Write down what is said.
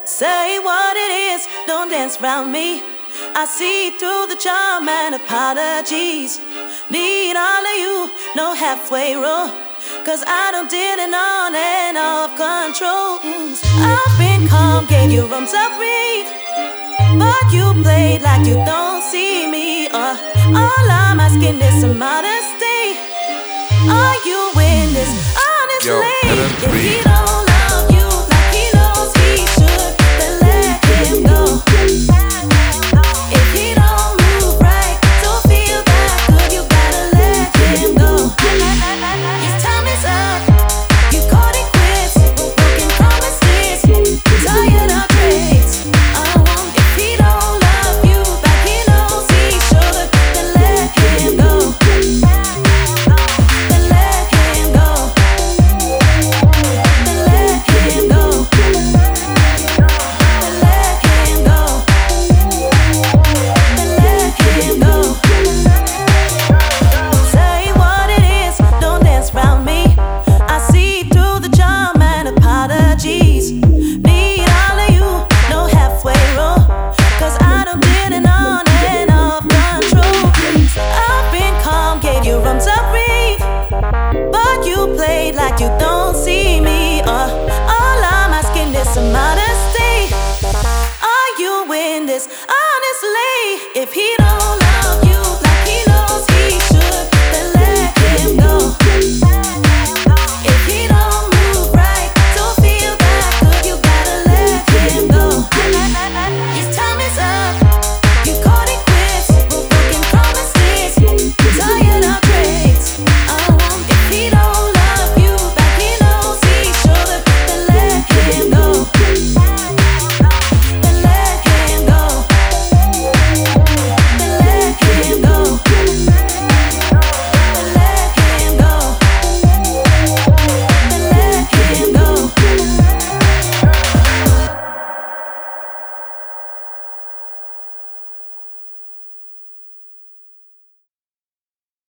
Say what it is, don't dance around me. I see through the charm and apologies. Need all of you, no halfway rule. Cause I done did it on and off control. I've been calm, gave you room to breathe, but you played like you don't see me. All I'm asking is some modesty. Are you in this honestly? If he don't